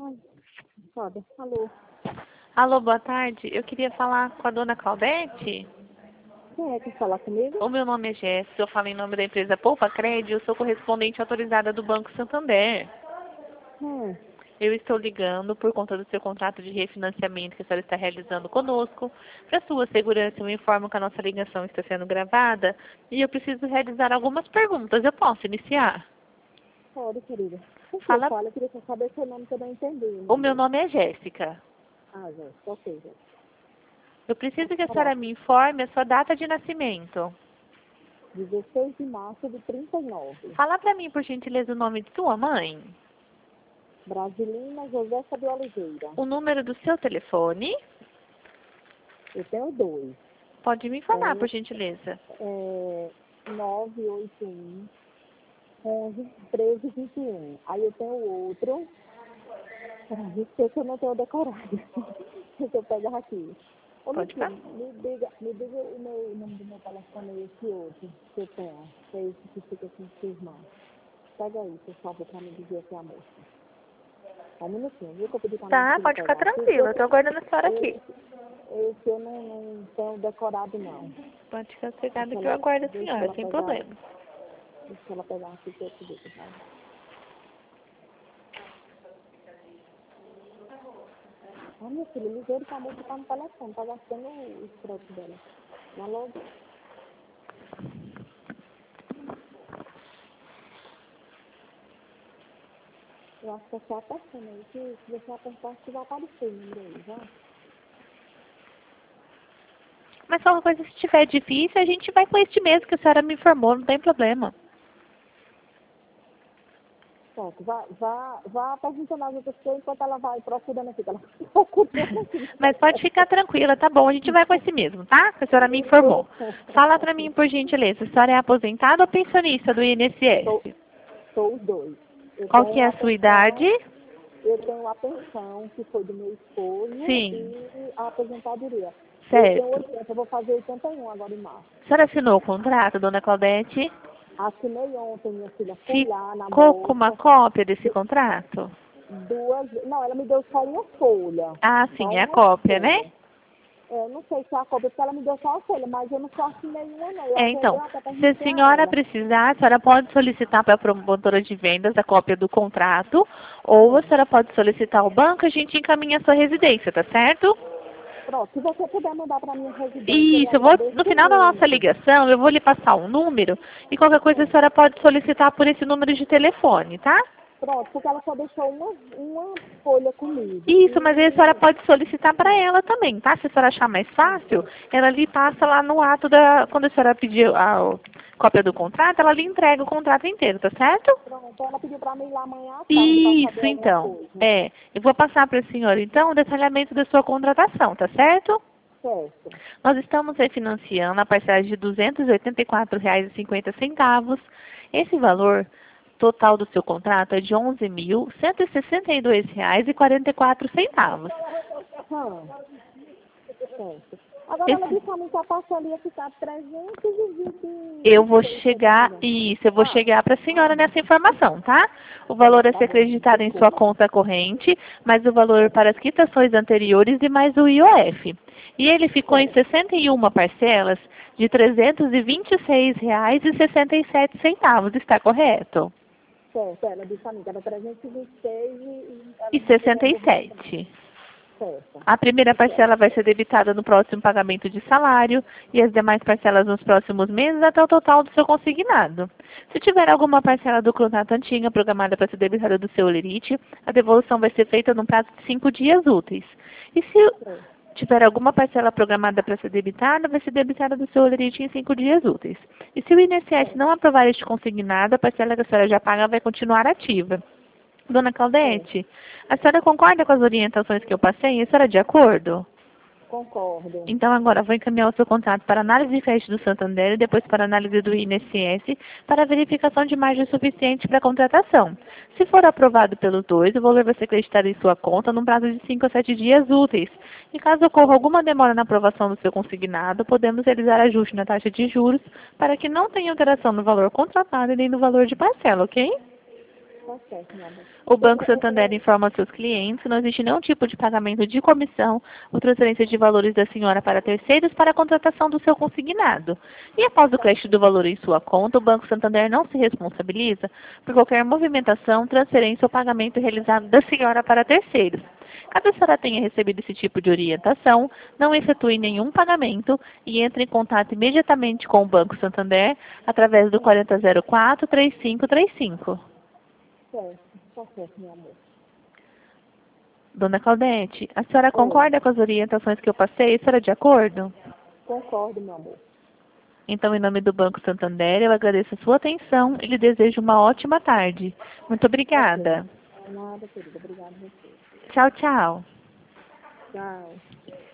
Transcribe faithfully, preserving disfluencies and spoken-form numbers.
Ai, foda. Alô. Alô, boa tarde. Eu queria falar com a dona Claudete. Quem é que fala comigo? O meu nome é Jéssica, eu falo em nome da empresa Poupa Crédito, eu sou correspondente autorizada do Banco Santander. Hum. Eu estou ligando por conta do seu contrato de refinanciamento que a senhora está realizando conosco. Para sua segurança, eu informo que a nossa ligação está sendo gravada e eu preciso realizar algumas perguntas. Eu posso iniciar? Pode, querida. Por que Fala. fala? Eu queria só saber seu nome que eu não entendi. O meu nome é Jéssica. Ah, gente. Ok, gente. Eu preciso que a senhora me informe a sua data de nascimento. dezesseis de março de trinta e nove. Fala para mim, por gentileza, o nome de sua mãe. Brasilina Josefa de Oliveira. O número do seu telefone. Eu tenho dois. Pode me informar, É, por gentileza. É nove oito um, onze, treze, vinte e um. Aí eu tenho outro. Peraí, sei que eu não tenho decorado. Deixa eu pegar aqui. Ô, Pode Lucinha, falar. me diga, me diga o, meu, o nome do meu telefone, esse outro que eu tenho. Que é esse que fica com os irmãos. Pega aí, por favor, pra me dizer aqui a moça. Só um minutinho, viu? Que eu pedi pra minha Tá, filha pode ficar pegar aqui. tranquila. Eu tô aguardando a senhora aqui. Esse, esse eu não, não tenho decorado, não. Pode ficar sossegada Deixa que eu ela, aguardo a deixa senhora, ela sem pegar, problema. deixa ela pegar aqui que eu te digo, tá? Ah, minha filha, ligeiro que a moça tá no telefone, tá gastando o crédito dela. Vai logo. Eu acho que é só apertando aí, que se você apertar, acho que vai aparecer o número aí, já. Mas só uma coisa, se estiver difícil, a gente vai com este mesmo que a senhora me informou, não tem problema. Pronto, vá, vá, vá perguntando as outras coisas enquanto ela vai procurando aqui, que ela procurando aqui. Mas pode ficar tranquila, tá bom? A gente vai com esse mesmo, tá? Que a senhora me informou. Fala pra mim, por gentileza, a senhora é aposentada ou pensionista do I N S Sou, S? sou os dois. Eu Qual que tenho é a a sua pensão, idade? eu tenho a pensão, que foi do meu esposo, Sim, e a aposentadoria. Eu tenho certo. oitenta, eu vou fazer oitenta e um agora em março. A senhora assinou o contrato, dona Claudete? Assinei ontem, minha filha, fui lá na Ficou com uma moça, cópia desse contrato? duas, não, ela me deu só uma folha, Ah, só sim, é a uma cópia, né? folha. É, eu não sei se é a cópia, porque ela me deu só a folha, mas eu não só assinei uma, não. Eu É, até, então, eu até se a perguntei a senhora ela. precisar, a senhora pode solicitar para a promotora de vendas a cópia do contrato, ou a senhora pode solicitar ao banco e a gente encaminha a sua residência, tá certo? Pronto, se você puder mandar para minha residência, eu Isso, eu vou, no agradeço final da nossa muito. ligação, eu vou lhe passar um número, e qualquer coisa a Hum. senhora pode solicitar por esse número de telefone, tá? Pronto, porque ela só deixou uma, uma folha comigo. Isso, mas aí a senhora E pode solicitar para ela também, tá? Se a senhora achar mais fácil, ela lhe passa lá no ato da... Quando a senhora pedir a cópia do contrato, ela lhe entrega o contrato inteiro, tá certo? pronto, ela pediu para mim ir lá amanhã à tarde para Isso, saber alguma então. coisa. É, eu vou passar para a senhora, então, o detalhamento da sua contratação, tá certo? Certo. Nós estamos refinanciando a parcela de duzentos e oitenta e quatro reais e cinquenta centavos. Esse valor total do seu contrato é de onze mil cento e sessenta e dois reais e quarenta e quatro centavos. Hum. Certo. Agora ela Esse, disse a mim que a parcela ia ficar trezentos e vinte eu e vou seis, se eu não me chegar, engano. isso, eu vou Ah, chegar para a senhora ah, nessa informação, tá? O ah, valor a tá ser bom, gente, acreditado em sua desculpa. conta corrente, mais o valor para as quitações anteriores e mais o I O F. E ele ficou em Certo, sessenta e uma parcelas de trezentos e vinte e seis reais e sessenta e sete centavos, está correto? certo. Ela disse a mim que era trezentos e vinte e seis e e ela E disse que ia sessenta e devolver também. sete. Certo. A primeira Certo. parcela vai ser debitada no próximo pagamento de salário e as demais parcelas nos próximos meses até o total do seu consignado. Se tiver alguma parcela do contrato antiga programada para ser debitada do seu lerite, a devolução vai ser feita num prazo de cinco dias úteis. E se Certo. tiver alguma parcela programada para ser debitada, vai ser debitada do seu lerite em cinco dias úteis. E se o I N S S Certo. não aprovar este consignado, a parcela que a senhora já paga vai continuar ativa. Dona Certo. Claudete, a senhora concorda com as orientações que eu passei? A senhora é de acordo? Concordo. Então agora vou encaminhar o seu contrato para análise de crédito do Santander e depois para análise do I N S S para verificação de margem suficiente para a contratação. Se for aprovado pelos dois, o valor vai ser acreditado em sua conta num prazo de cinco a sete dias úteis. E caso ocorra alguma demora na aprovação do seu consignado, podemos realizar ajuste na taxa de juros para que não tenha alteração no valor contratado e nem no valor de parcela, ok? Tá certo, meu amor. O Banco Santander informa aos seus clientes que não existe nenhum tipo de pagamento de comissão ou transferência de valores da senhora para terceiros para a contratação do seu consignado. E após o crédito do valor em sua conta, o Banco Santander não se responsabiliza por qualquer movimentação, transferência ou pagamento realizado da senhora para terceiros. Caso a senhora tenha recebido esse tipo de orientação, não efetue nenhum pagamento e entre em contato imediatamente com o Banco Santander através do quarenta zero quatro, três cinco três cinco. Certo, tá certo, meu amor. Dona Claudete, a senhora concorda com as orientações que eu passei? A senhora é de acordo? Concordo, meu amor. Então, em nome do Banco Santander, eu agradeço a sua atenção e lhe desejo uma ótima tarde. Muito obrigada. Nada, querida. Obrigada a você. Tchau, tchau. Tchau.